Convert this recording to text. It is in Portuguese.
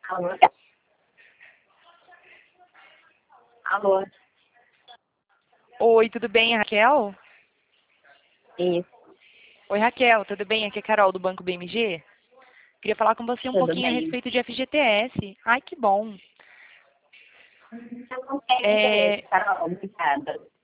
Alô? Alô? Oi, tudo bem, Raquel? Isso, Oi, Raquel, tudo bem? Aqui é Carol do Banco BMG. Queria falar com você um tudo pouquinho a bem? respeito de FGTS. Ai, que bom. Eu não tenho interesse, É, Carol, obrigada.